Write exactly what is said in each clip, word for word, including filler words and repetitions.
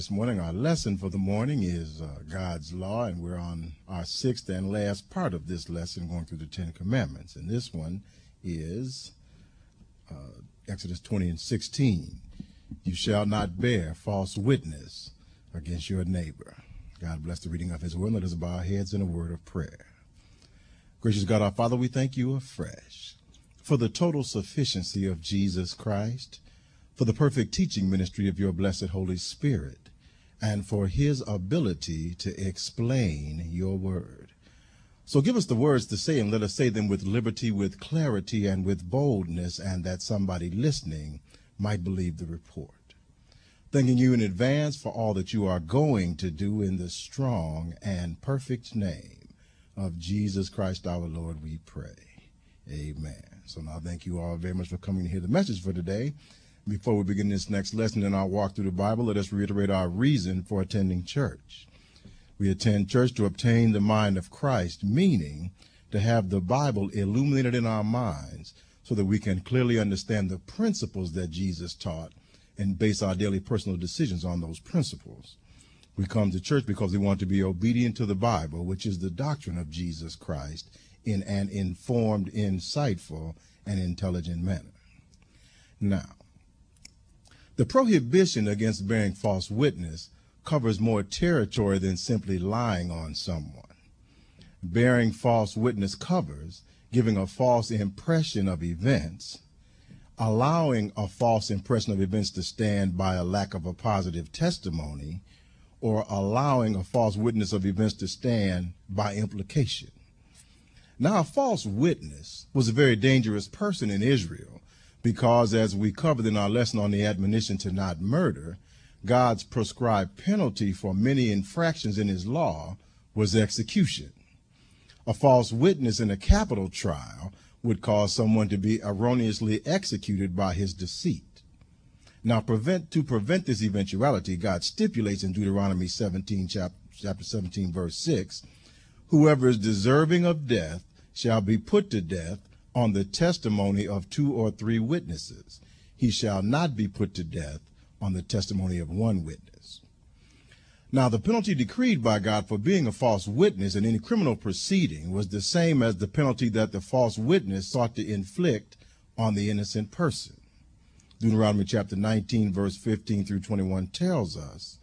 This morning, our lesson for the morning is uh, God's Law, and we're on our sixth and last part of this lesson, going through the Ten Commandments. And this one is uh, Exodus twenty and sixteen. You shall not bear false witness against your neighbor. God bless the reading of his word. Let us bow our heads in a word of prayer. Gracious God, our Father, we thank you afresh for the total sufficiency of Jesus Christ, for the perfect teaching ministry of your blessed Holy Spirit, and for his ability to explain your word. So give us the words to say, and let us say them with liberty, with clarity, and with boldness, and that somebody listening might believe the report. Thanking you in advance for all that you are going to do in the strong and perfect name of Jesus Christ our Lord, we pray. Amen. So now thank you all very much for coming to hear the message for today. Before we begin this next lesson in our walk through the Bible, let us reiterate our reason for attending church. We attend church to obtain the mind of Christ, meaning to have the Bible illuminated in our minds so that we can clearly understand the principles that Jesus taught and base our daily personal decisions on those principles. We come to church because we want to be obedient to the Bible, which is the doctrine of Jesus Christ, in an informed, insightful, and intelligent manner. Now, the prohibition against bearing false witness covers more territory than simply lying on someone. Bearing false witness covers giving a false impression of events, allowing a false impression of events to stand by a lack of a positive testimony, or allowing a false witness of events to stand by implication. Now, a false witness was a very dangerous person in Israel, because, as we covered in our lesson on the admonition to not murder, God's prescribed penalty for many infractions in his law was execution. A false witness in a capital trial would cause someone to be erroneously executed by his deceit. Now, prevent, to prevent this eventuality, God stipulates in Deuteronomy seventeen, chapter, chapter seventeen, verse six, whoever is deserving of death shall be put to death on the testimony of two or three witnesses. He shall not be put to death on the testimony of one witness. Now, the penalty decreed by God for being a false witness in any criminal proceeding was the same as the penalty that the false witness sought to inflict on the innocent person. Deuteronomy chapter nineteen, verse fifteen through twenty-one tells us,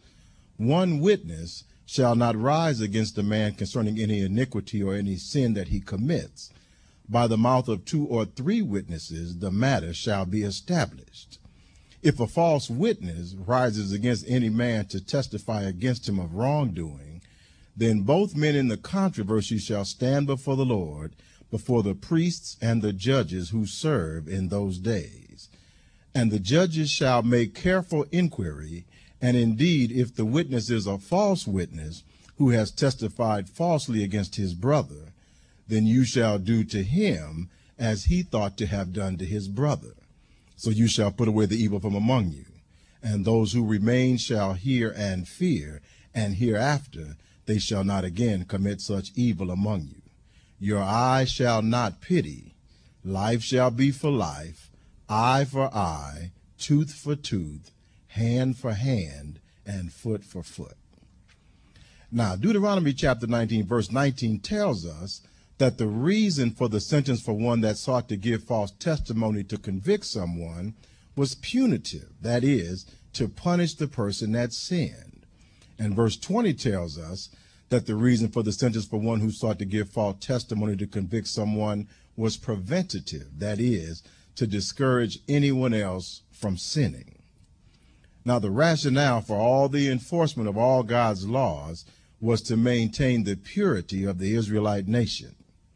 one witness shall not rise against a man concerning any iniquity or any sin that he commits. By the mouth of two or three witnesses, the matter shall be established. If a false witness rises against any man to testify against him of wrongdoing, then both men in the controversy shall stand before the Lord, before the priests and the judges who serve in those days. And the judges shall make careful inquiry, and indeed, if the witness is a false witness who has testified falsely against his brother, then you shall do to him as he thought to have done to his brother. So you shall put away the evil from among you. And those who remain shall hear and fear, and hereafter they shall not again commit such evil among you. Your eye shall not pity. Life shall be for life, eye for eye, tooth for tooth, hand for hand, and foot for foot. Now, Deuteronomy chapter nineteen, verse nineteen tells us that the reason for the sentence for one that sought to give false testimony to convict someone was punitive, that is, to punish the person that sinned. And verse twenty tells us that the reason for the sentence for one who sought to give false testimony to convict someone was preventative, that is, to discourage anyone else from sinning. Now, the rationale for all the enforcement of all God's laws was to maintain the purity of the Israelite nation.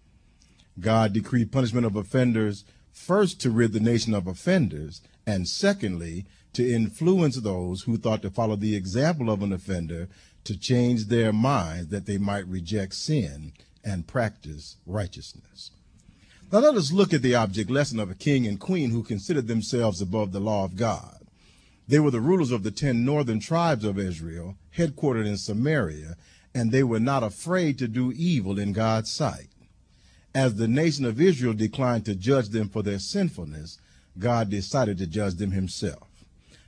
God decreed punishment of offenders first to rid the nation of offenders, and secondly, to influence those who thought to follow the example of an offender to change their minds that they might reject sin and practice righteousness. Now let us look at the object lesson of a king and queen who considered themselves above the law of God. They were the rulers of the ten northern tribes of Israel, headquartered in Samaria, and they were not afraid to do evil in God's sight. As the nation of Israel declined to judge them for their sinfulness, God decided to judge them himself.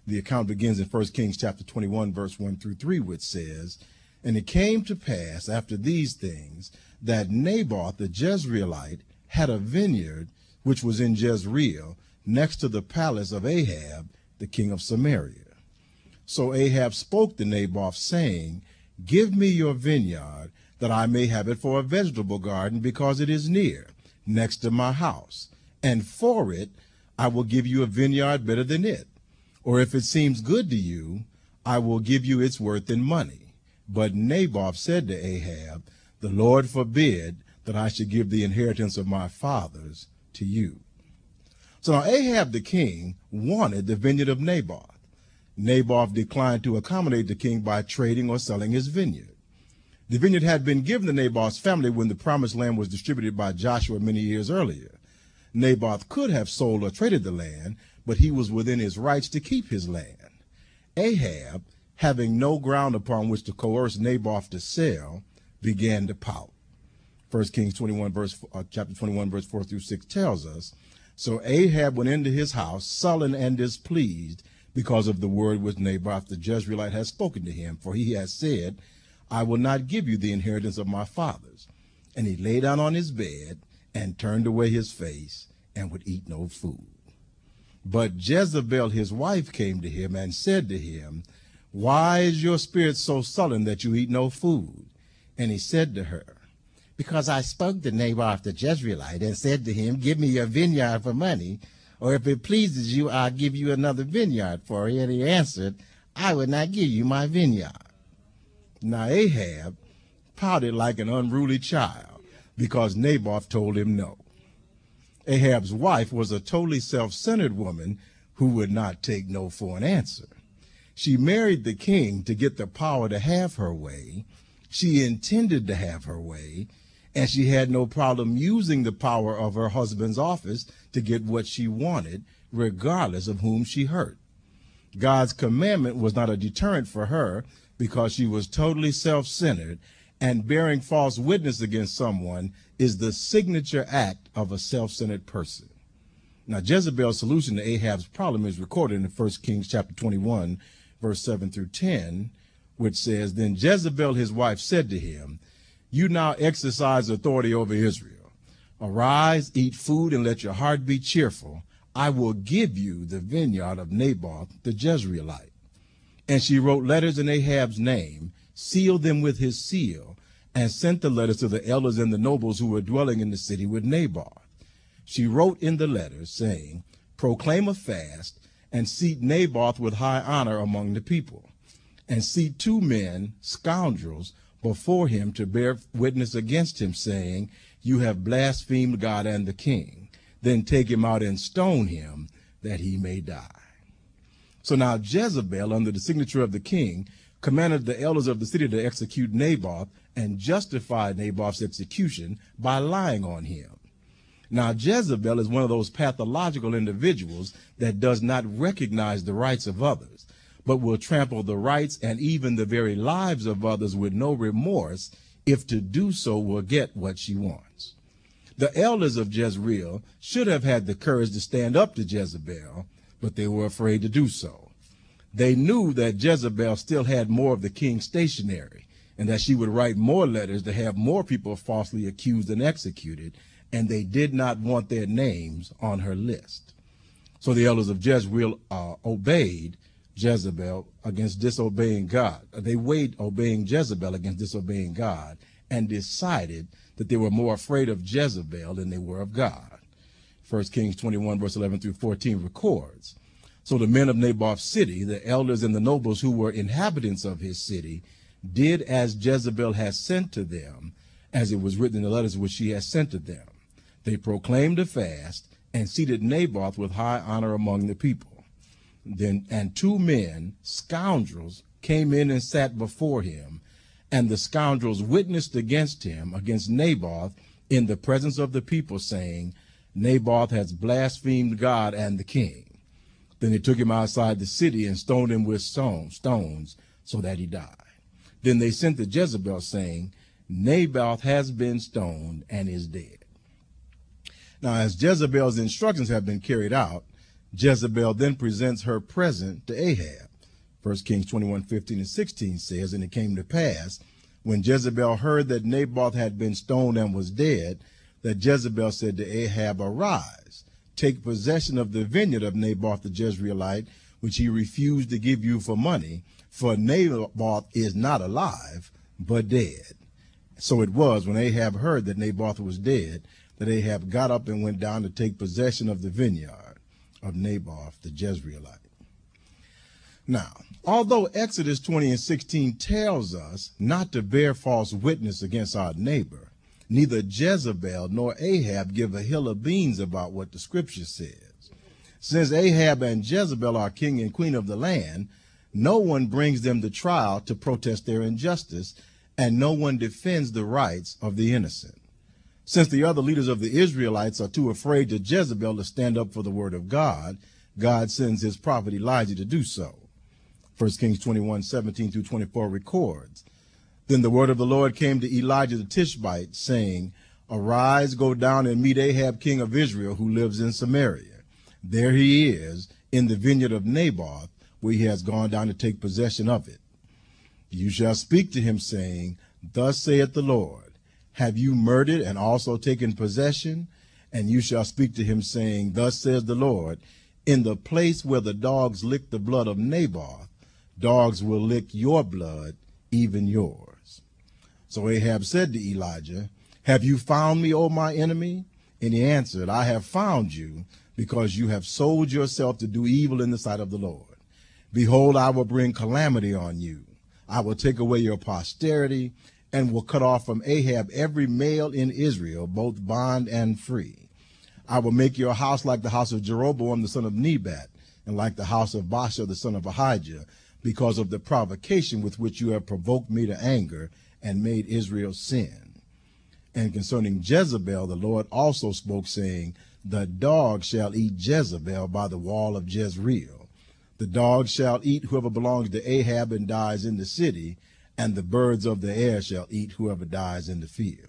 The account begins in First Kings chapter twenty-one, verse one through three, which says, "And it came to pass after these things that Naboth the Jezreelite had a vineyard which was in Jezreel, next to the palace of Ahab, the king of Samaria. So Ahab spoke to Naboth, saying, Give me your vineyard, that I may have it for a vegetable garden, because it is near, next to my house. And for it I will give you a vineyard better than it. Or if it seems good to you, I will give you its worth in money. But Naboth said to Ahab, The Lord forbid that I should give the inheritance of my fathers to you." So now Ahab the king wanted the vineyard of Naboth. Naboth declined to accommodate the king by trading or selling his vineyard. The vineyard had been given to Naboth's family when the promised land was distributed by Joshua many years earlier. Naboth could have sold or traded the land, but he was within his rights to keep his land. Ahab, having no ground upon which to coerce Naboth to sell, began to pout. First Kings twenty-one, verse uh, chapter twenty-one, verse four through six tells us, "So Ahab went into his house, sullen and displeased, because of the word which Naboth the Jezreelite had spoken to him. For he has said, I will not give you the inheritance of my fathers. And he lay down on his bed and turned away his face and would eat no food. But Jezebel his wife came to him and said to him, Why is your spirit so sullen that you eat no food? And he said to her, Because I spoke to Naboth the Jezreelite and said to him, Give me your vineyard for money, or if it pleases you, I'll give you another vineyard for it. And he answered, I would not give you my vineyard. Now Ahab pouted like an unruly child because Naboth told him no. Ahab's wife was a totally self-centered woman who would not take no for an answer. She married the king to get the power to have her way. She intended to have her way, and she had no problem using the power of her husband's office to get what she wanted, regardless of whom she hurt. God's commandment was not a deterrent for her because she was totally self-centered, and bearing false witness against someone is the signature act of a self-centered person. Now, Jezebel's solution to Ahab's problem is recorded in First Kings chapter twenty-one, verse seven through ten, which says, Then Jezebel his wife said to him, You now exercise authority over Israel. Arise, eat food, and let your heart be cheerful. I will give you the vineyard of Naboth the Jezreelite. And she wrote letters in Ahab's name, sealed them with his seal, and sent the letters to the elders and the nobles who were dwelling in the city with Naboth. She wrote in the letters, saying, Proclaim a fast, and seat Naboth with high honor among the people, and seat two men, scoundrels, before him to bear witness against him, saying, You have blasphemed God and the king. Then take him out and stone him, that he may die. So now Jezebel, under the signature of the king, commanded the elders of the city to execute Naboth and justified Naboth's execution by lying on him. Now Jezebel is one of those pathological individuals that does not recognize the rights of others, but will trample the rights and even the very lives of others with no remorse if to do so will get what she wants. The elders of Jezreel should have had the courage to stand up to Jezebel, but they were afraid to do so. They knew that Jezebel still had more of the king's stationery, and that she would write more letters to have more people falsely accused and executed, and they did not want their names on her list. So the elders of Jezreel uh, obeyed Jezebel against disobeying God. They weighed obeying Jezebel against disobeying God and decided that they were more afraid of Jezebel than they were of God. First Kings twenty-one, verse eleven through fourteen records, So the men of Naboth's city, the elders and the nobles who were inhabitants of his city, did as Jezebel had sent to them, as it was written in the letters which she had sent to them. They proclaimed a fast and seated Naboth with high honor among the people. Then and two men, scoundrels, came in and sat before him, and the scoundrels witnessed against him, against Naboth, in the presence of the people, saying, Naboth has blasphemed God and the king. Then they took him outside the city and stoned him with stone, stones, so that he died. Then they sent to Jezebel, saying, Naboth has been stoned and is dead. Now, as Jezebel's instructions have been carried out, Jezebel then presents her present to Ahab. First Kings twenty-one, fifteen and sixteen says, and it came to pass, when Jezebel heard that Naboth had been stoned and was dead, that Jezebel said to Ahab, arise, take possession of the vineyard of Naboth the Jezreelite, which he refused to give you for money, for Naboth is not alive, but dead. So it was, when Ahab heard that Naboth was dead, that Ahab got up and went down to take possession of the vineyard of Naboth the Jezreelite. Now, although Exodus twenty and sixteen tells us not to bear false witness against our neighbor, neither Jezebel nor Ahab give a hill of beans about what the scripture says. Since Ahab and Jezebel are king and queen of the land, no one brings them to trial to protest their injustice, and no one defends the rights of the innocent. Since the other leaders of the Israelites are too afraid to Jezebel to stand up for the word of God, God sends his prophet Elijah to do so. First Kings twenty-one, seventeen through twenty-four records, then the word of the Lord came to Elijah the Tishbite, saying, arise, go down and meet Ahab king of Israel, who lives in Samaria. There he is, in the vineyard of Naboth, where he has gone down to take possession of it. You shall speak to him, saying, thus saith the Lord, have you murdered and also taken possession? And you shall speak to him, saying, thus says the Lord, in the place where the dogs lick the blood of Naboth, dogs will lick your blood, even yours. So Ahab said to Elijah, have you found me, O my enemy? And he answered, I have found you, because you have sold yourself to do evil in the sight of the Lord. Behold, I will bring calamity on you. I will take away your posterity, and will cut off from Ahab every male in Israel, both bond and free. I will make your house like the house of Jeroboam the son of Nebat, and like the house of Baasha the son of Ahijah, because of the provocation with which you have provoked me to anger and made Israel sin. And concerning Jezebel, the Lord also spoke, saying, the dog shall eat Jezebel by the wall of Jezreel. The dog shall eat whoever belongs to Ahab and dies in the city, and the birds of the air shall eat whoever dies in the field.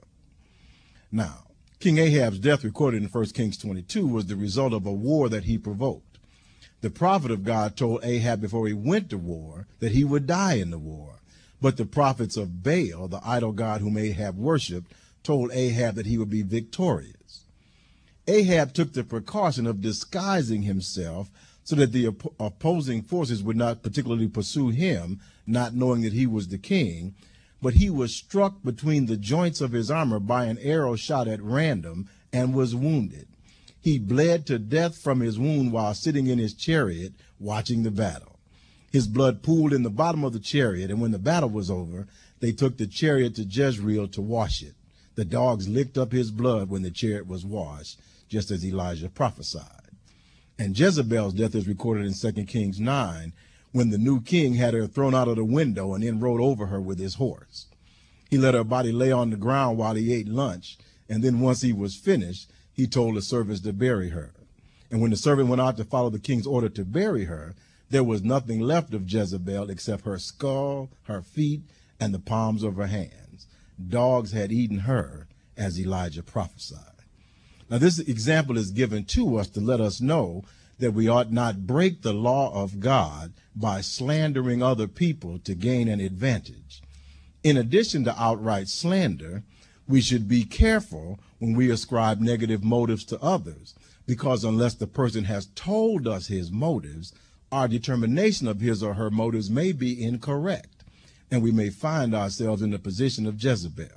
Now, King Ahab's death, recorded in First Kings twenty-two, was the result of a war that he provoked. The prophet of God told Ahab before he went to war that he would die in the war. But the prophets of Baal, the idol god whom Ahab worshipped, told Ahab that he would be victorious. Ahab took the precaution of disguising himself so that the op- opposing forces would not particularly pursue him, not knowing that he was the king. But he was struck between the joints of his armor by an arrow shot at random and was wounded. He bled to death from his wound while sitting in his chariot watching the battle. His blood pooled in the bottom of the chariot, and when the battle was over, they took the chariot to Jezreel to wash it. The dogs licked up his blood when the chariot was washed, just as Elijah prophesied. And Jezebel's death is recorded in Second Kings nine, when the new king had her thrown out of the window and then rode over her with his horse. He let her body lay on the ground while he ate lunch, and then once he was finished, he told the servants to bury her. And when the servant went out to follow the king's order to bury her, there was nothing left of Jezebel except her skull, her feet, and the palms of her hands. Dogs had eaten her, as Elijah prophesied. Now, this example is given to us to let us know that we ought not break the law of God by slandering other people to gain an advantage. In addition to outright slander, we should be careful when we ascribe negative motives to others, because unless the person has told us his motives, our determination of his or her motives may be incorrect, and we may find ourselves in the position of Jezebel.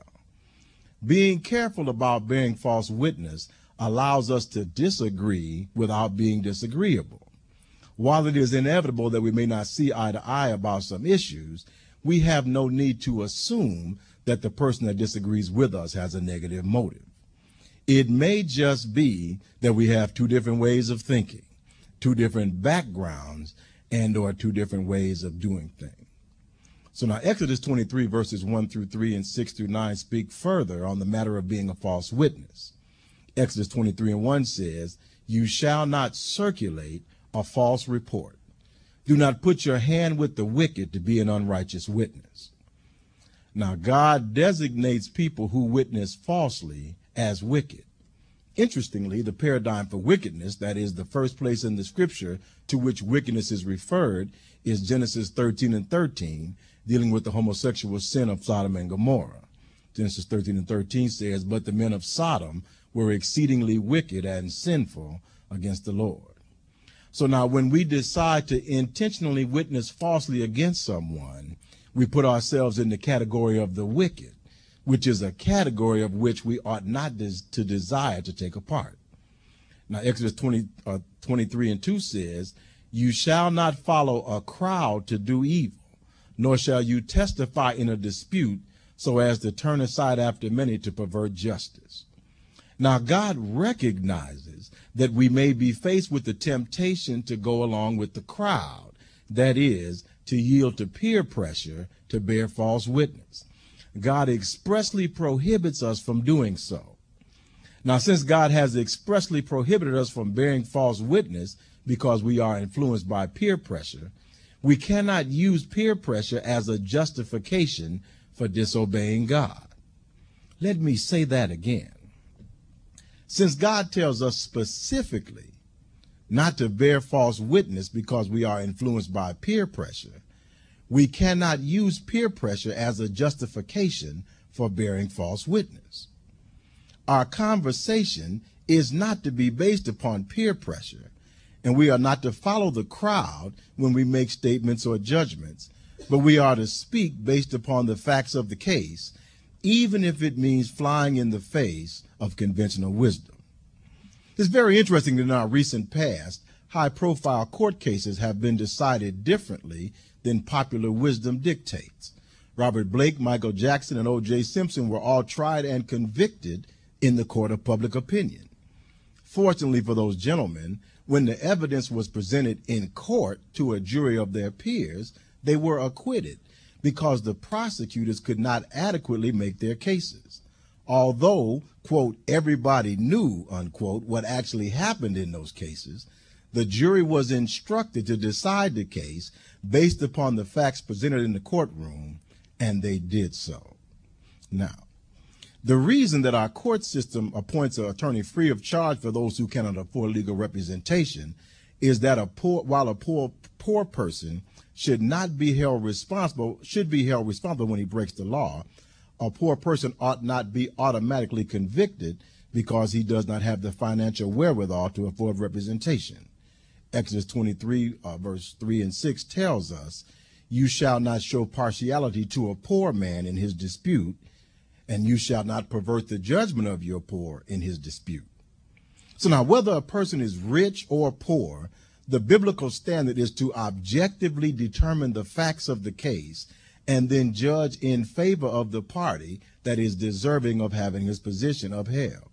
Being careful about bearing false witness allows us to disagree without being disagreeable. While it is inevitable that we may not see eye to eye about some issues, we have no need to assume that the person that disagrees with us has a negative motive. It may just be that we have two different ways of thinking, two different backgrounds, and or two different ways of doing things. So now Exodus twenty-three verses one through three and six through nine speak further on the matter of being a false witness. Exodus twenty-three and one says, "You shall not circulate a false report. Do not put your hand with the wicked to be an unrighteous witness." Now God designates people who witness falsely as wicked. Interestingly, the paradigm for wickedness, that is the first place in the scripture to which wickedness is referred, is Genesis thirteen and thirteen, dealing with the homosexual sin of Sodom and Gomorrah. Genesis thirteen and thirteen says, "But the men of Sodom were exceedingly wicked and sinful against the Lord." So now when we decide to intentionally witness falsely against someone, we put ourselves in the category of the wicked, which is a category of which we ought not des- to desire to take a part. Now, Exodus twenty, uh, twenty-three and two says, "You shall not follow a crowd to do evil, nor shall you testify in a dispute so as to turn aside after many to pervert justice." Now, God recognizes that we may be faced with the temptation to go along with the crowd, that is, to yield to peer pressure to bear false witness. God expressly prohibits us from doing so. Now, since God has expressly prohibited us from bearing false witness because we are influenced by peer pressure, we cannot use peer pressure as a justification for disobeying God. Let me say that again. Since God tells us specifically not to bear false witness because we are influenced by peer pressure, we cannot use peer pressure as a justification for bearing false witness. Our conversation is not to be based upon peer pressure, and we are not to follow the crowd when we make statements or judgments, but we are to speak based upon the facts of the case, even if it means flying in the face of conventional wisdom. It's very interesting that in our recent past, high-profile court cases have been decided differently than popular wisdom dictates. Robert Blake, Michael Jackson, and O J Simpson were all tried and convicted in the court of public opinion. Fortunately for those gentlemen, when the evidence was presented in court to a jury of their peers, they were acquitted because the prosecutors could not adequately make their cases. Although, quote, everybody knew, unquote, what actually happened in those cases, the jury was instructed to decide the case based upon the facts presented in the courtroom, and they did so. Now, the reason that our court system appoints an attorney free of charge for those who cannot afford legal representation is that a poor, while a poor, poor person should not be held responsible, should be held responsible when he breaks the law, a poor person ought not be automatically convicted because he does not have the financial wherewithal to afford representation. Exodus twenty-three, uh, verse three and six tells us, "You shall not show partiality to a poor man in his dispute, and you shall not pervert the judgment of your poor in his dispute." So now, whether a person is rich or poor, the biblical standard is to objectively determine the facts of the case and then judge in favor of the party that is deserving of having his position upheld.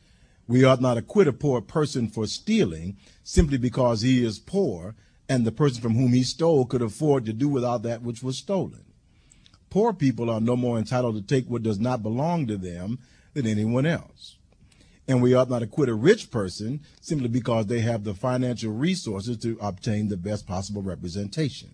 We ought not acquit a poor person for stealing simply because he is poor and the person from whom he stole could afford to do without that which was stolen. Poor people are no more entitled to take what does not belong to them than anyone else. And we ought not acquit a rich person simply because they have the financial resources to obtain the best possible representation.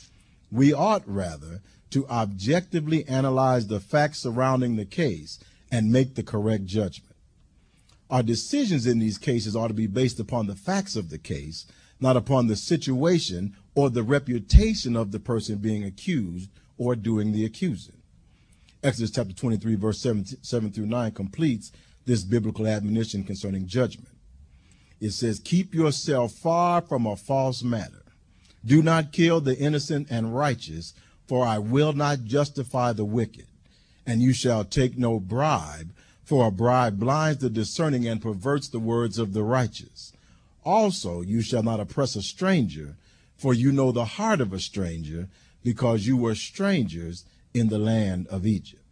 We ought, rather, to objectively analyze the facts surrounding the case and make the correct judgment. Our decisions in these cases ought to be based upon the facts of the case, not upon the situation or the reputation of the person being accused or doing the accusing. Exodus chapter twenty-three, verse seven, seven through nine completes this biblical admonition concerning judgment. It says, "Keep yourself far from a false matter. Do not kill the innocent and righteous, for I will not justify the wicked. And you shall take no bribe, for a bribe blinds the discerning and perverts the words of the righteous. Also, you shall not oppress a stranger, for you know the heart of a stranger, because you were strangers in the land of Egypt."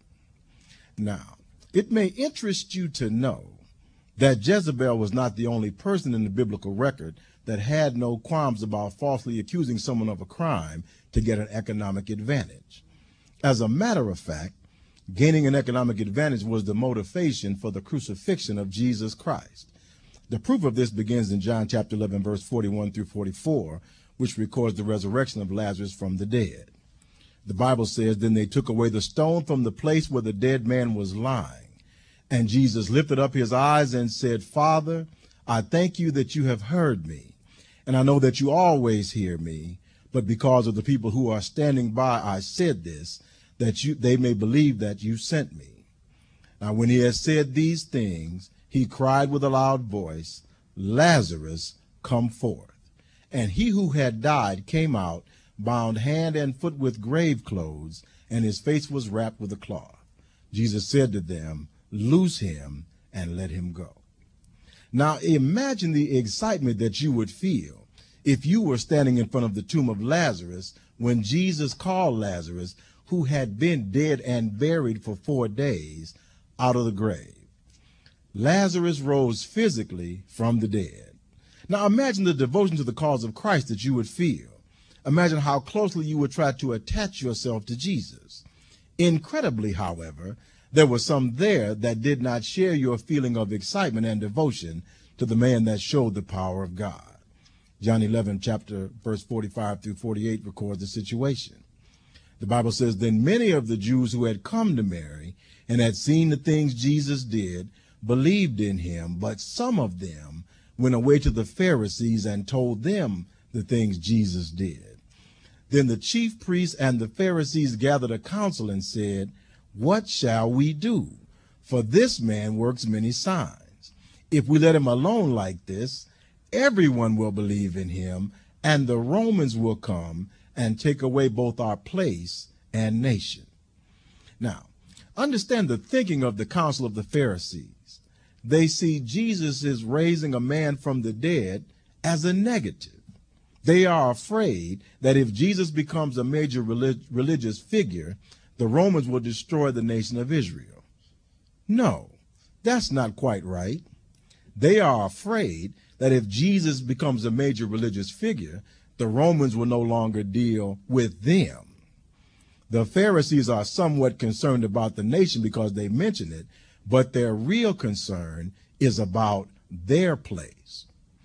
Now, it may interest you to know that Jezebel was not the only person in the biblical record that had no qualms about falsely accusing someone of a crime to get an economic advantage. As a matter of fact, gaining an economic advantage was the motivation for the crucifixion of Jesus Christ. The proof of this begins in John chapter eleven, verse forty-one through forty-four, which records the resurrection of Lazarus from the dead. The Bible says, "Then they took away the stone from the place where the dead man was lying. And Jesus lifted up his eyes and said, Father, I thank you that you have heard me, and I know that you always hear me, but because of the people who are standing by, I said this, that you, they may believe that you sent me. Now, when he had said these things, he cried with a loud voice, Lazarus, come forth. And he who had died came out, bound hand and foot with grave clothes, and his face was wrapped with a cloth. Jesus said to them, Loose him and let him go. Now imagine the excitement that you would feel if you were standing in front of the tomb of Lazarus when Jesus called Lazarus, who had been dead and buried for four days, out of the grave. Lazarus rose physically from the dead. Now imagine the devotion to the cause of Christ that you would feel. Imagine how closely you would try to attach yourself to Jesus. Incredibly, however, there were some there that did not share your feeling of excitement and devotion to the man that showed the power of God. John eleven, chapter verse forty-five through forty-eight records the situation. The Bible says, Then many of the Jews who had come to Mary and had seen the things Jesus did believed in him, but some of them went away to the Pharisees and told them the things Jesus did. Then the chief priests and the Pharisees gathered a council and said, What shall we do? For this man works many signs. If we let him alone like this, everyone will believe in him, and the Romans will come and take away both our place and nation. Now, understand the thinking of the council of the Pharisees. They see Jesus is raising a man from the dead as a negative. They are afraid that if Jesus becomes a major relig- religious figure, the Romans will destroy the nation of Israel. No, that's not quite right. They are afraid that if Jesus becomes a major religious figure, the Romans will no longer deal with them. The Pharisees are somewhat concerned about the nation because they mention it, but their real concern is about their place.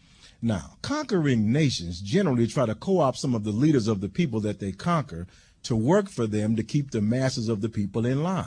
Now, conquering nations generally try to co-opt some of the leaders of the people that they conquer to work for them to keep the masses of the people in line.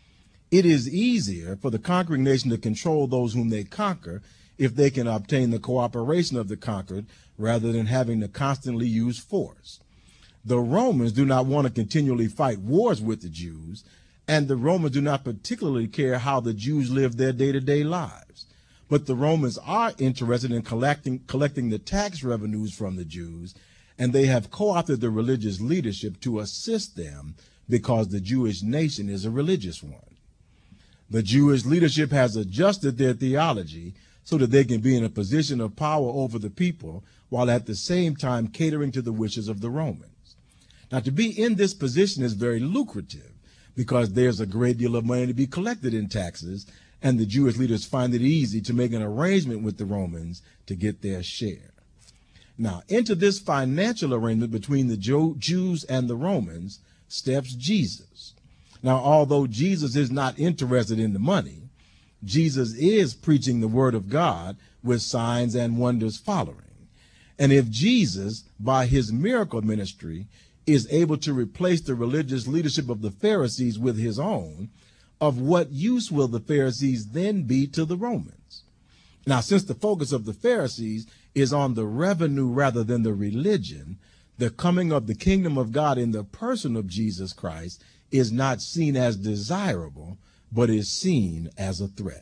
It is easier for the conquering nation to control those whom they conquer if they can obtain the cooperation of the conquered rather than having to constantly use force. The Romans do not want to continually fight wars with the Jews, and the Romans do not particularly care how the Jews live their day-to-day lives. But the Romans are interested in collecting, collecting the tax revenues from the Jews, and they have co-opted the religious leadership to assist them because the Jewish nation is a religious one. The Jewish leadership has adjusted their theology so that they can be in a position of power over the people while at the same time catering to the wishes of the Romans. Now, to be in this position is very lucrative because there's a great deal of money to be collected in taxes, and the Jewish leaders find it easy to make an arrangement with the Romans to get their share. Now, into this financial arrangement between the Jews and the Romans steps Jesus. Now, although Jesus is not interested in the money, Jesus is preaching the word of God with signs and wonders following. And if Jesus, by his miracle ministry, is able to replace the religious leadership of the Pharisees with his own, of what use will the Pharisees then be to the Romans? Now, since the focus of the Pharisees is on the revenue rather than the religion, the coming of the kingdom of God in the person of Jesus Christ is not seen as desirable, but is seen as a threat.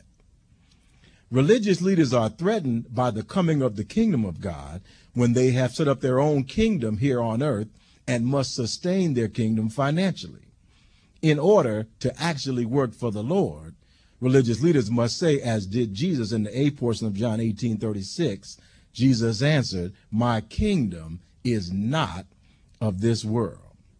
Religious leaders are threatened by the coming of the kingdom of God when they have set up their own kingdom here on earth and must sustain their kingdom financially. In order to actually work for the Lord, religious leaders must say, as did Jesus in the eighth portion of John eighteen thirty-six, Jesus answered, "My kingdom is not of this world."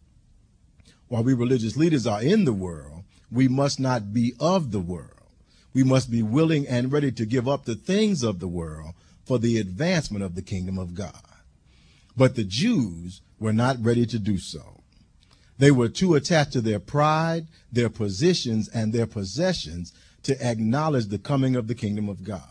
While we religious leaders are in the world, we must not be of the world. We must be willing and ready to give up the things of the world for the advancement of the kingdom of God. But the Jews were not ready to do so. They were too attached to their pride, their positions, and their possessions to acknowledge the coming of the kingdom of God.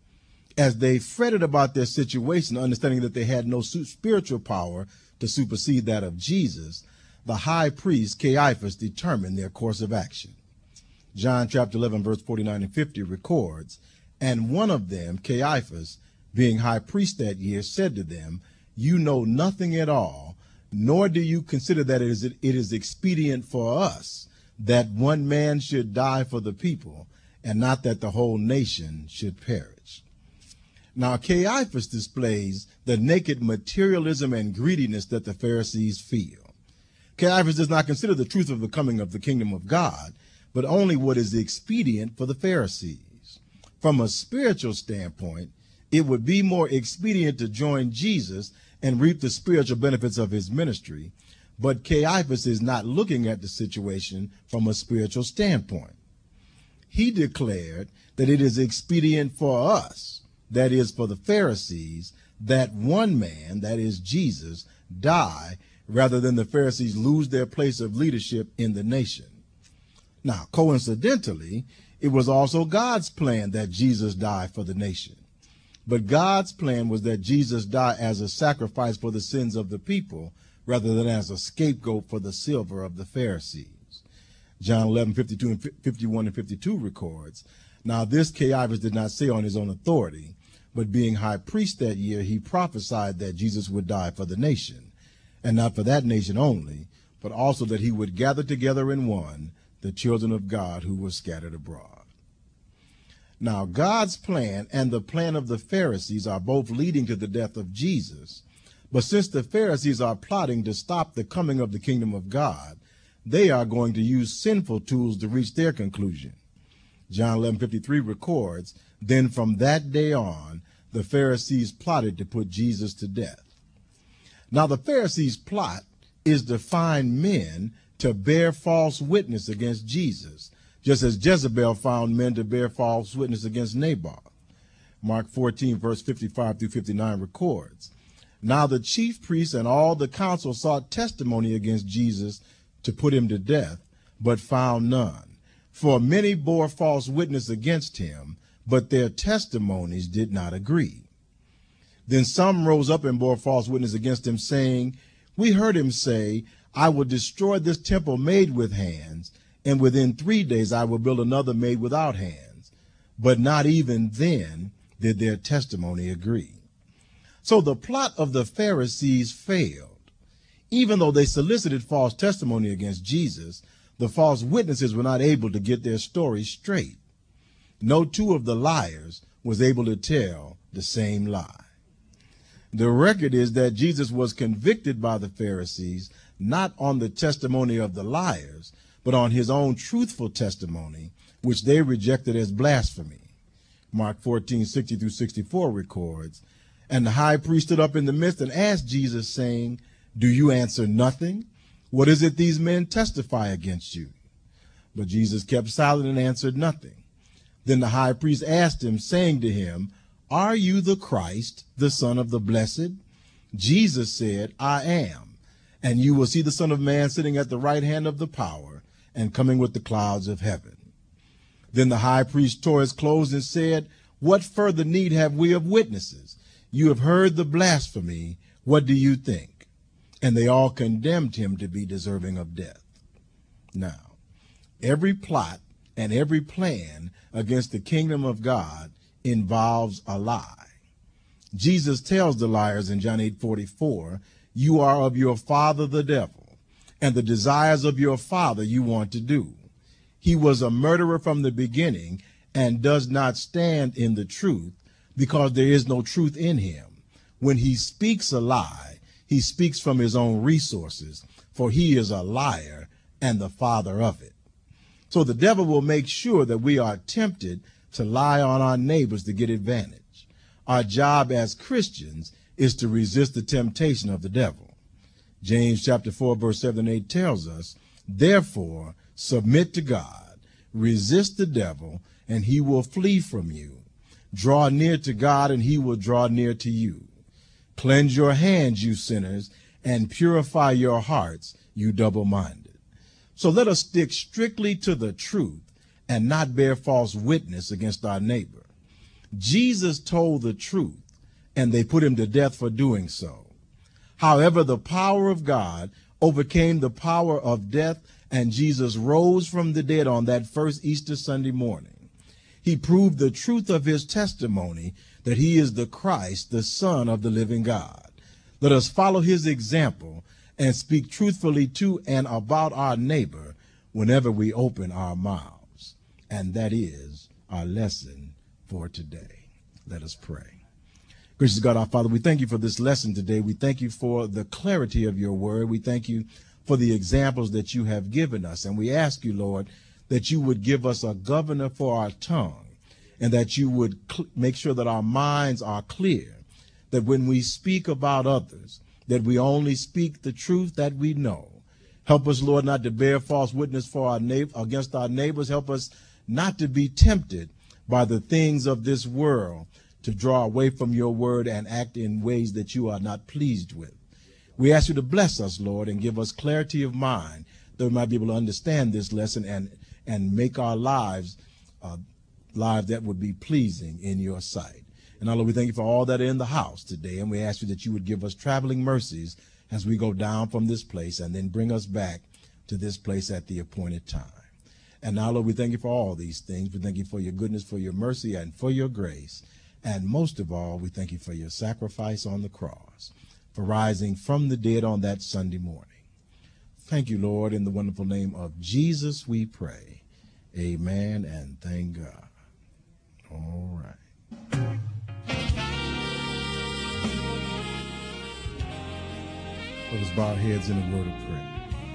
As they fretted about their situation, understanding that they had no spiritual power to supersede that of Jesus, the high priest Caiaphas determined their course of action. John chapter eleven, verse forty-nine and fifty records, "And one of them, Caiaphas, being high priest that year, said to them, You know nothing at all, nor do you consider that it is, it is expedient for us that one man should die for the people, and not that the whole nation should perish." Now, Caiaphas displays the naked materialism and greediness that the Pharisees feel. Caiaphas does not consider the truth of the coming of the kingdom of God, but only what is expedient for the Pharisees. From a spiritual standpoint, it would be more expedient to join Jesus and reap the spiritual benefits of his ministry, but Caiaphas is not looking at the situation from a spiritual standpoint. He declared that it is expedient for us, that is, for the Pharisees, that one man, that is Jesus, die rather than the Pharisees lose their place of leadership in the nation. Now, coincidentally, it was also God's plan that Jesus die for the nation. But God's plan was that Jesus die as a sacrifice for the sins of the people rather than as a scapegoat for the silver of the Pharisees. John eleven, fifty-two and fifty-one and fifty-two records, "Now this Caiaphas did not say on his own authority, but being high priest that year, he prophesied that Jesus would die for the nation, and not for that nation only, but also that he would gather together in one the children of God who were scattered abroad." Now, God's plan and the plan of the Pharisees are both leading to the death of Jesus. But since the Pharisees are plotting to stop the coming of the kingdom of God, they are going to use sinful tools to reach their conclusion. John eleven fifty-three records, "Then from that day on, the Pharisees plotted to put Jesus to death." Now, the Pharisees' plot is to find men to bear false witness against Jesus, just as Jezebel found men to bear false witness against Naboth. Mark fourteen, verse fifty-five through fifty-nine records, "Now the chief priests and all the council sought testimony against Jesus to put him to death, but found none. For many bore false witness against him, but their testimonies did not agree. Then some rose up and bore false witness against him, saying, We heard him say, I will destroy this temple made with hands, and within three days I will build another made without hands. But not even then did their testimony agree." So the plot of the Pharisees failed. Even though they solicited false testimony against Jesus, the false witnesses were not able to get their story straight. No two of the liars was able to tell the same lie. The record is that Jesus was convicted by the Pharisees not on the testimony of the liars, but on his own truthful testimony, which they rejected as blasphemy. Mark fourteen, sixty through sixty-four records, "And the high priest stood up in the midst and asked Jesus, saying, Do you answer nothing? What is it these men testify against you? But Jesus kept silent and answered nothing. Then the high priest asked him, saying to him, Are you the Christ, the Son of the Blessed? Jesus said, I am. And you will see the Son of Man sitting at the right hand of the power and coming with the clouds of heaven. Then the high priest tore his clothes and said, What further need have we of witnesses? You have heard the blasphemy. What do you think? And they all condemned him to be deserving of death. Now, every plot and every plan against the kingdom of God involves a lie. Jesus tells the liars in John eight forty-four, You are of your father the devil, and the desires of your father you want to do. He was a murderer from the beginning and does not stand in the truth because there is no truth in him. When he speaks a lie, he speaks from his own resources, for he is a liar and the father of it. So the devil will make sure that we are tempted to lie on our neighbors to get advantage. Our job as Christians is to resist the temptation of the devil. James chapter four, verse seven and eight tells us, Therefore, submit to God, resist the devil, and he will flee from you. Draw near to God, and he will draw near to you. Cleanse your hands, you sinners, and purify your hearts, you double-minded. So let us stick strictly to the truth and not bear false witness against our neighbor. Jesus told the truth, and they put him to death for doing so. However, the power of God overcame the power of death and Jesus rose from the dead on that first Easter Sunday morning. He proved the truth of his testimony that he is the Christ, the Son of the living God. Let us follow his example and speak truthfully to and about our neighbor whenever we open our mouths. And that is our lesson for today. Let us pray. Gracious God, our Father, we thank you for this lesson today. We thank you for the clarity of your word. We thank you for the examples that you have given us. And we ask you, Lord, that you would give us a governor for our tongue, and that you would cl- make sure that our minds are clear, that when we speak about others, that we only speak the truth that we know. Help us, Lord, not to bear false witness for our neighbor, against our neighbors. Help us not to be tempted by the things of this world to draw away from your word and act in ways that you are not pleased with. We ask you to bless us, Lord, and give us clarity of mind that we might be able to understand this lesson and, and make our lives uh, lives that would be pleasing in your sight. And Lord, we thank you for all that are in the house today, and we ask you that you would give us traveling mercies as we go down from this place and then bring us back to this place at the appointed time. And now, Lord, we thank you for all these things. We thank you for your goodness, for your mercy, and for your grace. And most of all, we thank you for your sacrifice on the cross, for rising from the dead on that Sunday morning. Thank you, Lord. In the wonderful name of Jesus, we pray. Amen, and thank God. All right. Let us bow our heads in a word of prayer.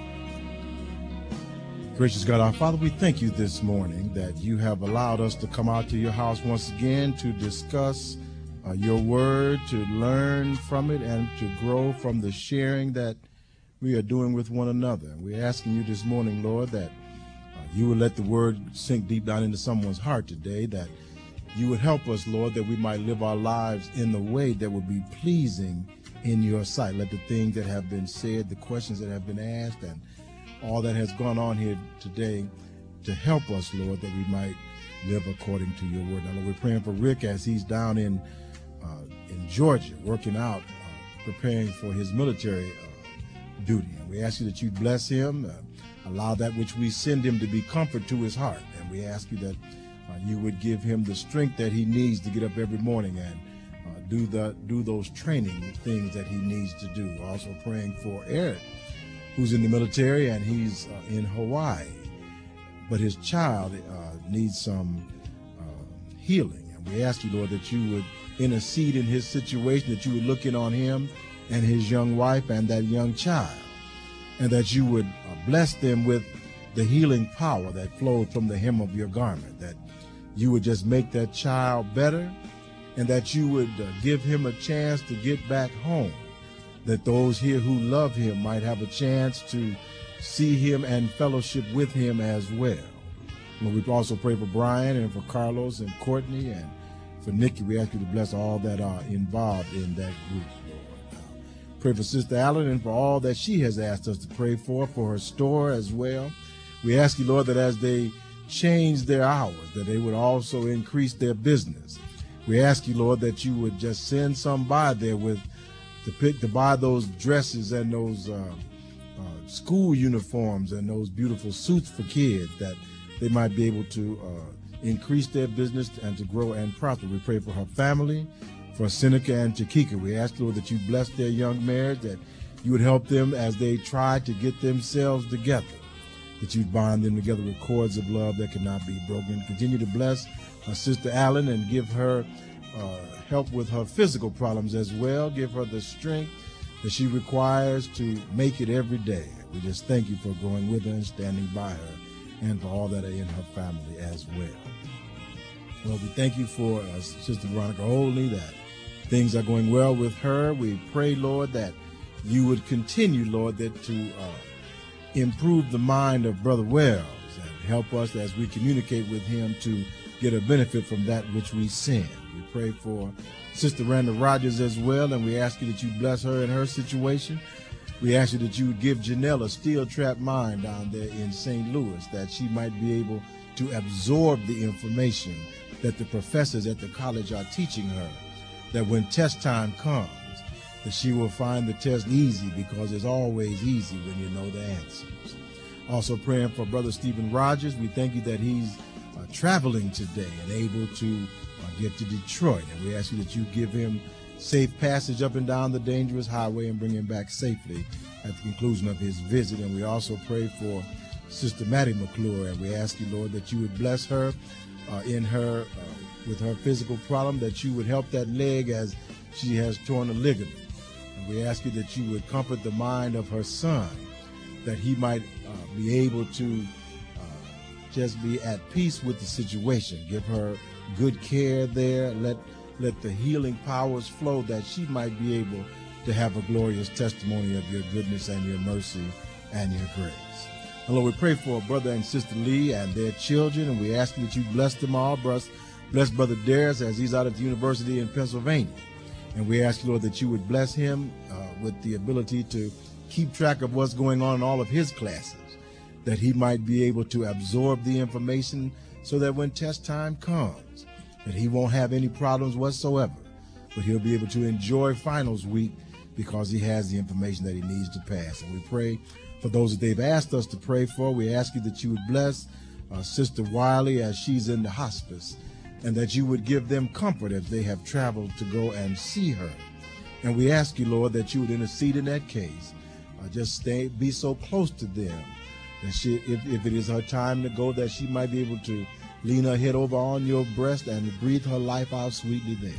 Gracious God, our Father, we thank you this morning that you have allowed us to come out to your house once again to discuss uh, your word, to learn from it, and to grow from the sharing that we are doing with one another. We're asking you this morning, Lord, that uh, you would let the word sink deep down into someone's heart today, that you would help us, Lord, that we might live our lives in the way that would be pleasing in your sight. Let the things that have been said, the questions that have been asked, and all that has gone on here today to help us, Lord, that we might live according to your word. Now, Lord, we're praying for Rick as he's down in uh, in Georgia, working out, uh, preparing for his military uh, duty. And we ask you that you bless him, uh, allow that which we send him to be comfort to his heart. And we ask you that uh, you would give him the strength that he needs to get up every morning and uh, do the do those training things that he needs to do. We're also praying for Eric, who's in the military, and he's uh, in Hawaii. But his child uh, needs some uh, healing. And we ask you, Lord, that you would intercede in his situation, that you would look in on him and his young wife and that young child, and that you would uh, bless them with the healing power that flows from the hem of your garment, that you would just make that child better, and that you would uh, give him a chance to get back home, that those here who love him might have a chance to see him and fellowship with him as well. Lord, we also pray for Brian and for Carlos and Courtney and for Nikki. We ask you to bless all that are involved in that group, Lord. Now, pray for Sister Allen and for all that she has asked us to pray for, for her store as well. We ask you, Lord, that as they change their hours, that they would also increase their business. We ask you, Lord, that you would just send some by there with to pick to buy those dresses and those uh, uh, school uniforms and those beautiful suits for kids, that they might be able to uh, increase their business and to grow and prosper. We pray for her family, for Seneca and Chiquita. We ask, Lord, that you bless their young marriage, that you would help them as they try to get themselves together, that you'd bind them together with cords of love that cannot be broken. Continue to bless our Sister Allen and give her uh, help with her physical problems as well. Give her the strength that she requires to make it every day. We just thank you for going with her and standing by her, and for all that are in her family as well. Lord, we thank you for uh, Sister Veronica Holdley, that things are going well with her. We pray, Lord, that you would continue, Lord, that to uh, improve the mind of Brother Wells and help us as we communicate with him to get a benefit from that which we send. We pray for Sister Randall Rogers as well, and we ask you that you bless her in her situation. We ask you that you would give Janelle a steel-trap mind down there in Saint Louis, that she might be able to absorb the information that the professors at the college are teaching her, that when test time comes, that she will find the test easy, because it's always easy when you know the answers. Also praying for Brother Stephen Rogers. We thank you that he's uh, traveling today and able to uh, get to Detroit. And we ask you that you give him safe passage up and down the dangerous highway and bring him back safely at the conclusion of his visit. And we also pray for Sister Maddie McClure, and we ask you, Lord, that you would bless her uh, in her uh, with her physical problem, that you would help that leg as she has torn a ligament. And we ask you that you would comfort the mind of her son, that he might uh, be able to uh, just be at peace with the situation. Give her good care there. Let let the healing powers flow, that she might be able to have a glorious testimony of your goodness and your mercy and your grace. And Lord, we pray for Brother and Sister Lee and their children, and we ask you that you bless them all. Bless, bless Brother Darius as he's out at the university in Pennsylvania. And we ask you, Lord, that you would bless him uh, with the ability to keep track of what's going on in all of his classes, that he might be able to absorb the information so that when test time comes, that he won't have any problems whatsoever, but he'll be able to enjoy finals week because he has the information that he needs to pass. And we pray for those that they've asked us to pray for. We ask you that you would bless uh, Sister Wiley as she's in the hospice, and that you would give them comfort as they have traveled to go and see her. And we ask you, Lord, that you would intercede in that case. Uh, just stay, be so close to them that she, if, if it is her time to go, that she might be able to lean her head over on your breast and breathe her life out sweetly there.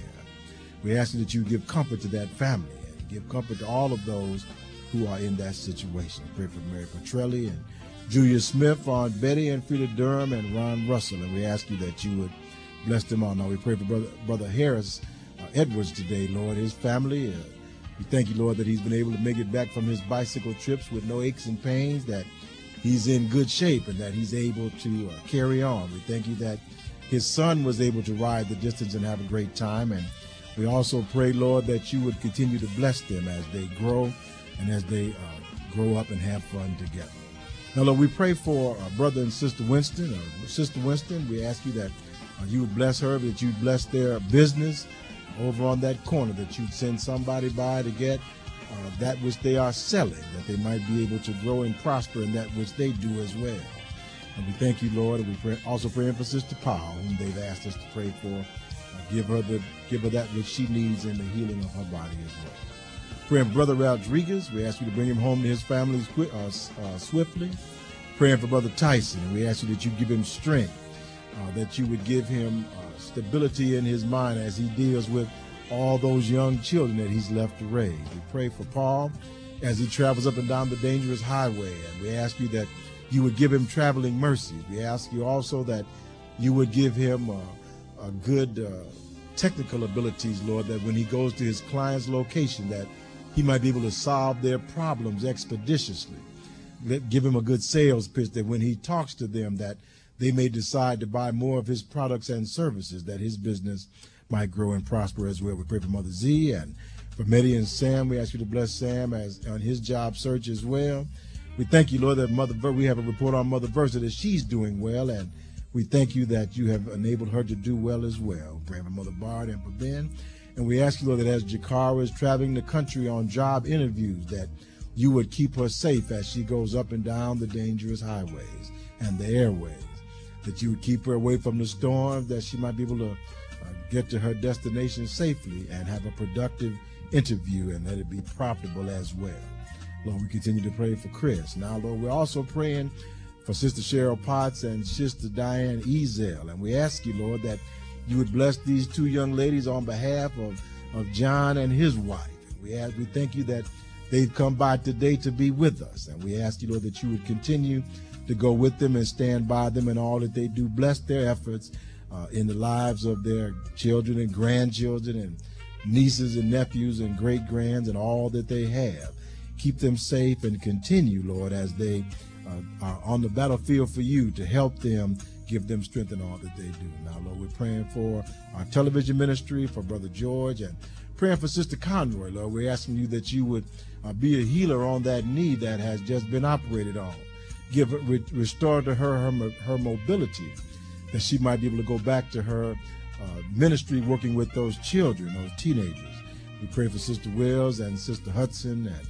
We ask you that you give comfort to that family and give comfort to all of those who are in that situation. Pray for Mary Petrelli and Julia Smith, Aunt Betty and Frida Durham and Ron Russell. And we ask you that you would bless them all. Now we pray for Brother, Brother Harris uh, Edwards today, Lord, his family. Uh, we thank you, Lord, that he's been able to make it back from his bicycle trips with no aches and pains, that he's in good shape and that he's able to uh, carry on. We thank you that his son was able to ride the distance and have a great time. And we also pray, Lord, that you would continue to bless them as they grow and as they uh, grow up and have fun together. Now, Lord, we pray for our brother and Sister Winston. Uh, Sister Winston, we ask you that uh, you would bless her, that you'd bless their business over on that corner, that you'd send somebody by to get Uh, that which they are selling, that they might be able to grow and prosper in that which they do as well. And we thank you, Lord, and we pray, also praying for Sister Powell, whom they've asked us to pray for. Uh, give her the give her that which she needs in the healing of her body as well. Praying Brother Rodriguez, we ask you to bring him home to his family uh, uh, swiftly. Praying for Brother Tyson, and we ask you that you give him strength, uh, that you would give him uh, stability in his mind as he deals with all those young children that he's left to raise. We pray for Paul as he travels up and down the dangerous highway, and we ask you that you would give him traveling mercy. We ask you also that you would give him uh, a good uh, technical abilities, Lord, that when he goes to his client's location, that he might be able to solve their problems expeditiously. Let, give him a good sales pitch, that when he talks to them, that they may decide to buy more of his products and services, that his business might grow and prosper as well. We pray for Mother Z and for Meddy and Sam. We ask you to bless Sam as on his job search as well. We thank you, Lord, that Mother Ver- we have a report on Mother Versa that she's doing well, and we thank you that you have enabled her to do well as well. We pray for Mother Bard and for Ben, and we ask you, Lord, that as Jakara is traveling the country on job interviews, that you would keep her safe as she goes up and down the dangerous highways and the airways, that you would keep her away from the storm, that she might be able to Uh, get to her destination safely and have a productive interview, and let it be profitable as well. Lord, we continue to pray for Chris. Now, Lord, we're also praying for Sister Cheryl Potts and Sister Diane Ezel, and we ask you, Lord, that you would bless these two young ladies on behalf of, of John and his wife. And we ask, we thank you that they've come by today to be with us, and we ask you, Lord, that you would continue to go with them and stand by them in all that they do. Bless their efforts Uh, in the lives of their children and grandchildren and nieces and nephews and great-grands and all that they have. Keep them safe and continue, Lord, as they uh, are on the battlefield for you, to help them, give them strength in all that they do. Now, Lord, we're praying for our television ministry, for Brother George, and praying for Sister Conroy, Lord. We're asking you that you would uh, be a healer on that knee that has just been operated on. Give her, re- restore to her, her her mobility, that she might be able to go back to her uh, ministry working with those children, those teenagers. We pray for Sister Wills and Sister Hudson, and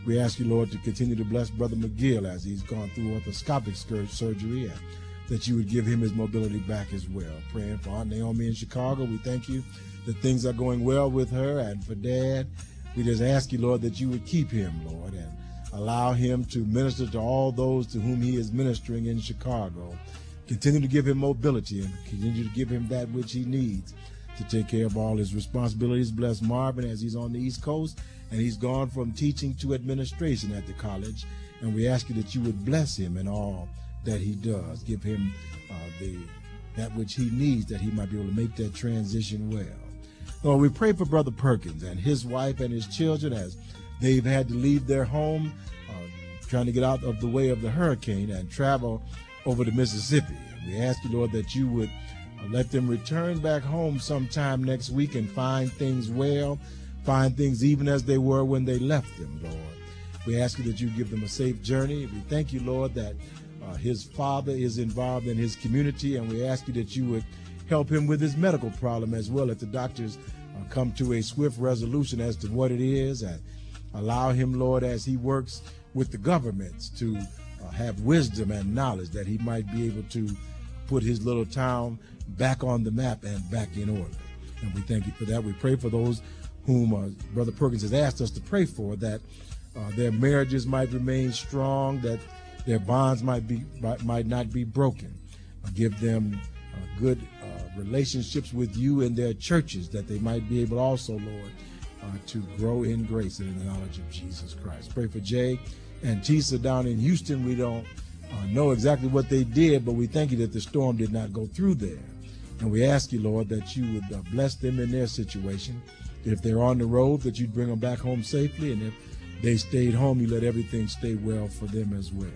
We ask you, Lord, to continue to bless Brother McGill as he's gone through orthoscopic surgery, and that you would give him his mobility back as well. Praying for Aunt Naomi in Chicago. We thank you that things are going well with her, and for Dad, we just ask you, Lord, that you would keep him, Lord, and allow him to minister to all those to whom he is ministering in Chicago. Continue to give him mobility and continue to give him that which he needs to take care of all his responsibilities. Bless Marvin as he's on the East Coast, and he's gone from teaching to administration at the college. And we ask you that you would bless him in all that he does. Give him uh, the that which he needs, that he might be able to make that transition well. Lord, we pray for Brother Perkins and his wife and his children as they've had to leave their home, uh, trying to get out of the way of the hurricane and travel over to Mississippi. And we ask you, Lord, that you would uh, let them return back home sometime next week and find things well, find things even as they were when they left them, Lord. We ask you that you give them a safe journey. We thank you, Lord, that uh, his father is involved in his community, and we ask you that you would help him with his medical problem as well, that the doctors uh, come to a swift resolution as to what it is, and allow him, Lord, as he works with the governments to uh, have wisdom and knowledge, that he might be able to put his little town back on the map and back in order. And we thank you for that. We pray for those whom uh, Brother Perkins has asked us to pray for, that uh, their marriages might remain strong, that their bonds might be might, might not be broken. Uh, give them uh, good uh, relationships with you in their churches, that they might be able also, Lord, uh, to grow in grace and in the knowledge of Jesus Christ. Pray for Jay and Tisa down in Houston. We don't uh, know exactly what they did, but we thank you that the storm did not go through there. And we ask you, Lord, that you would uh, bless them in their situation. If they're on the road, that you'd bring them back home safely. And if they stayed home, you let everything stay well for them as well.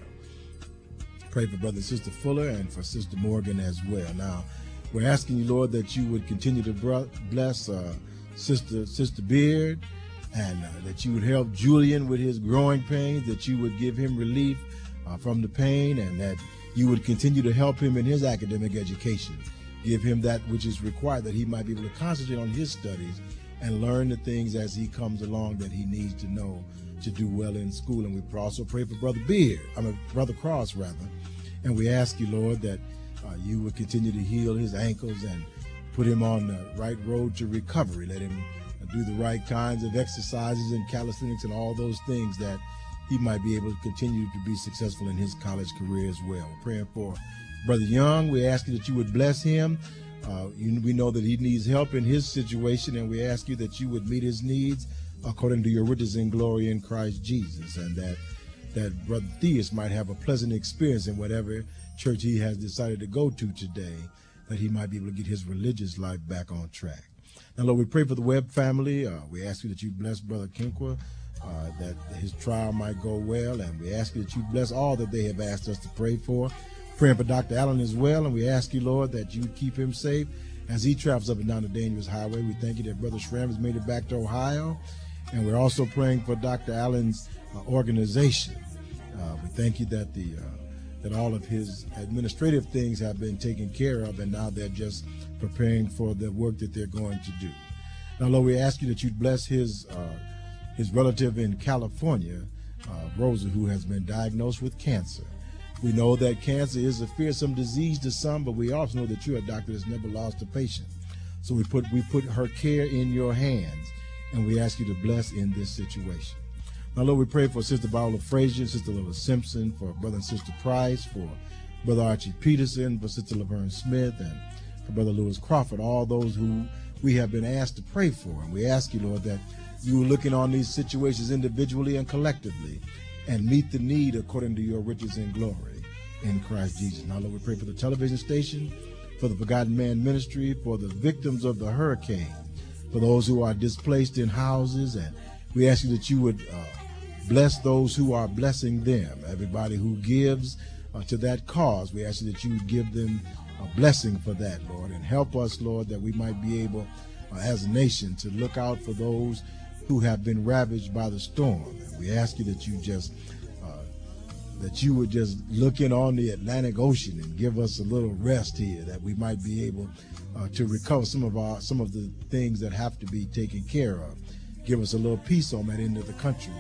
Pray for Brother and Sister Fuller and for Sister Morgan as well. Now, we're asking you, Lord, that you would continue to bless uh, Sister Sister Beard, and uh, that you would help Julian with his growing pains, that you would give him relief uh, from the pain, and that you would continue to help him in his academic education. Give him that which is required, that he might be able to concentrate on his studies and learn the things as he comes along that he needs to know to do well in school. And we also pray for Brother Beard, I mean Brother Cross rather, and we ask you, Lord, that uh, you would continue to heal his ankles and put him on the right road to recovery. Let him do the right kinds of exercises and calisthenics and all those things, that he might be able to continue to be successful in his college career as well. We're praying for Brother Young. We ask you that you would bless him. Uh, you, we know that he needs help in his situation, and we ask you that you would meet his needs according to your riches in glory in Christ Jesus, and that that Brother Theus might have a pleasant experience in whatever church he has decided to go to today, that he might be able to get his religious life back on track. Now, Lord, we pray for the Webb family. Uh, we ask you that you bless Brother Kinkwa, uh, that his trial might go well, and we ask you that you bless all that they have asked us to pray for. Praying for Doctor Allen as well, and we ask you, Lord, that you keep him safe as he travels up and down the dangerous highway. We thank you that Brother Schramm has made it back to Ohio, and we're also praying for Doctor Allen's uh, organization. Uh, we thank you that the uh, that all of his administrative things have been taken care of, and now they're just preparing for the work that they're going to do. Now, Lord, we ask you that you'd bless his uh, his relative in California, uh, Rosa, who has been diagnosed with cancer. We know that cancer is a fearsome disease to some, but we also know that you're a doctor that's never lost a patient. So we put we put her care in your hands, and we ask you to bless in this situation. Now, Lord, we pray for Sister Viola Frazier, Sister Lola Simpson, for Brother and Sister Price, for Brother Archie Peterson, for Sister Laverne Smith, and for Brother Lewis Crawford, all those who we have been asked to pray for. And we ask you, Lord, that you are looking on these situations individually and collectively and meet the need according to your riches and glory in Christ Jesus. Now, Lord, we pray for the television station, for the Forgotten Man Ministry, for the victims of the hurricane, for those who are displaced in houses, and we ask you that you would uh, bless those who are blessing them. Everybody who gives uh, to that cause, we ask you that you would give them a blessing for that, Lord, and help us, Lord, that we might be able, uh, as a nation, to look out for those who have been ravaged by the storm. And we ask you that you just, uh, that you would just look in on the Atlantic Ocean and give us a little rest here, that we might be able uh, to recover some of our, some of the things that have to be taken care of. Give us a little peace on that end of the country,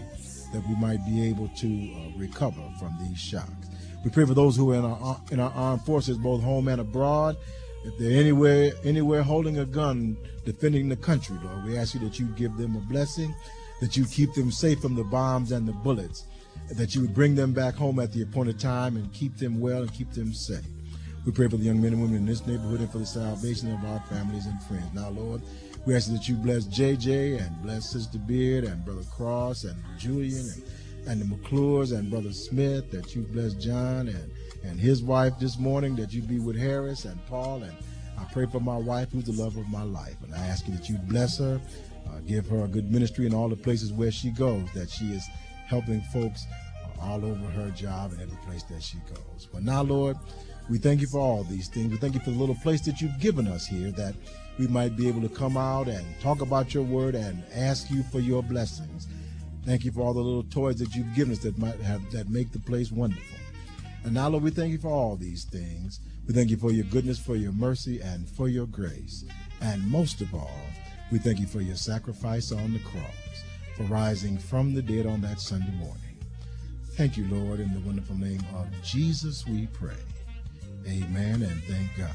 that we might be able to uh, recover from these shocks. We pray for those who are in our, in our armed forces, both home and abroad. If they're anywhere, anywhere holding a gun, defending the country, Lord, we ask you that you give them a blessing, that you keep them safe from the bombs and the bullets, that you would bring them back home at the appointed time and keep them well and keep them safe. We pray for the young men and women in this neighborhood and for the salvation of our families and friends. Now, Lord, we ask that you bless J J and bless Sister Beard and Brother Cross and Julian and, and the McClures and Brother Smith, that you bless John and, and his wife this morning, that you be with Harris and Paul. And I pray for my wife, who's the love of my life. And I ask you that you bless her, uh, give her a good ministry in all the places where she goes, that she is helping folks uh, all over her job and every place that she goes. But now, Lord, we thank you for all these things. We thank you for the little place that you've given us here, that we might be able to come out and talk about your word and ask you for your blessings. Thank you for all the little toys that you've given us that might have that make the place wonderful. And now, Lord, we thank you for all these things. We thank you for your goodness, for your mercy, and for your grace. And most of all, we thank you for your sacrifice on the cross, for rising from the dead on that Sunday morning. Thank you, Lord, in the wonderful name of Jesus we pray. Amen, and thank God.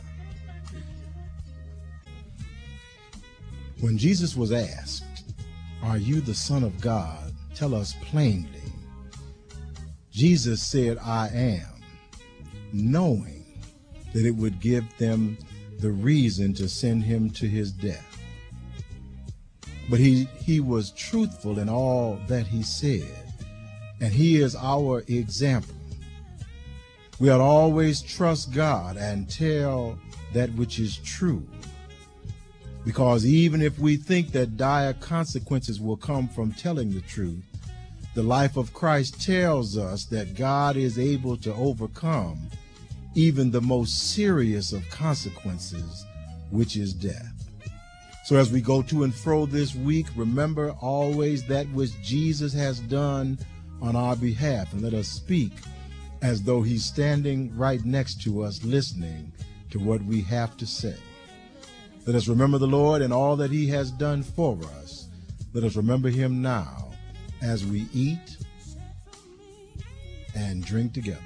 When Jesus was asked, "Are you the Son of God? Tell us plainly," Jesus said, "I am," knowing that it would give them the reason to send him to his death. But he, he was truthful in all that he said, and he is our example. We ought to always trust God and tell that which is true, because even if we think that dire consequences will come from telling the truth, the life of Christ tells us that God is able to overcome even the most serious of consequences, which is death. So as we go to and fro this week, remember always that which Jesus has done on our behalf, and let us speak as though he's standing right next to us, listening to what we have to say. Let us remember the Lord and all that he has done for us. Let us remember him now as we eat and drink together.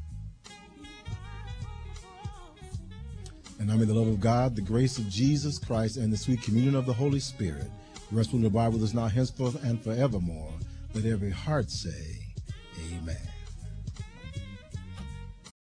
And now may the love of God, the grace of Jesus Christ, and the sweet communion of the Holy Spirit rest, rule, and abide with us now, henceforth, and forevermore. Let every heart say, Amen.